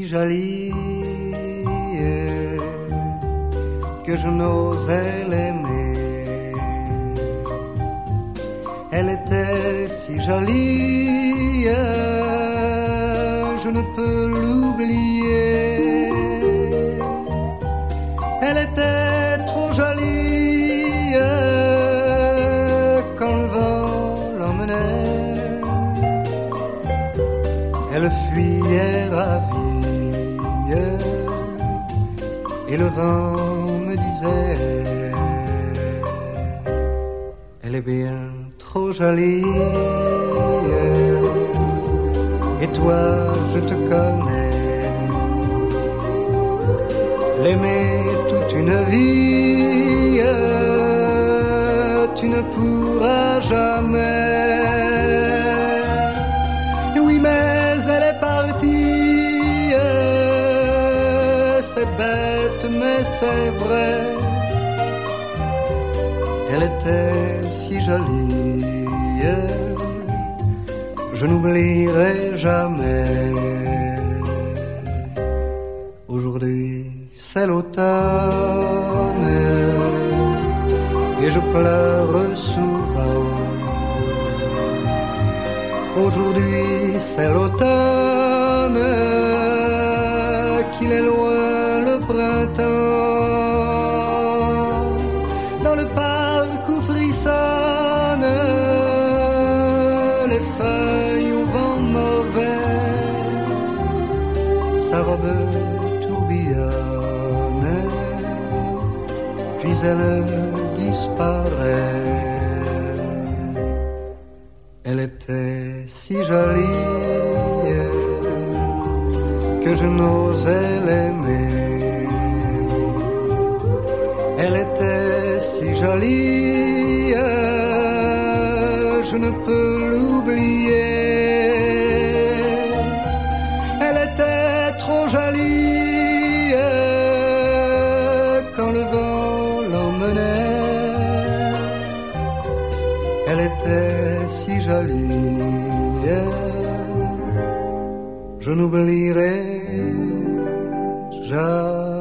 jolie que je n'osais l'aimer. Elle était si jolie, je ne peux l'oublier. Elle était trop jolie quand le vent l'emmenait. Elle fuyait ravie et le vent me disait: elle est bien trop jolie. Et toi, je te connais. L'aimer toute une vie, tu ne pourras jamais. Oui, mais elle est partie. C'est bête, mais c'est vrai. Elle était si jolie, je n'oublierai jamais. Aujourd'hui, c'est l'automne et je pleure souvent. Aujourd'hui, c'est l'automne, qu'il est loin le printemps. Dans le parc où frissonnent les feuilles au vent mauvais, sa robe tourbillonne, puis elle disparaît. Elle était si jolie que je n'osais l'aimer. Elle était si jolie, je ne peux l'oublier. Elle était trop jolie quand le vent l'emmenait. Elle était si jolie, je n'oublierai jamais.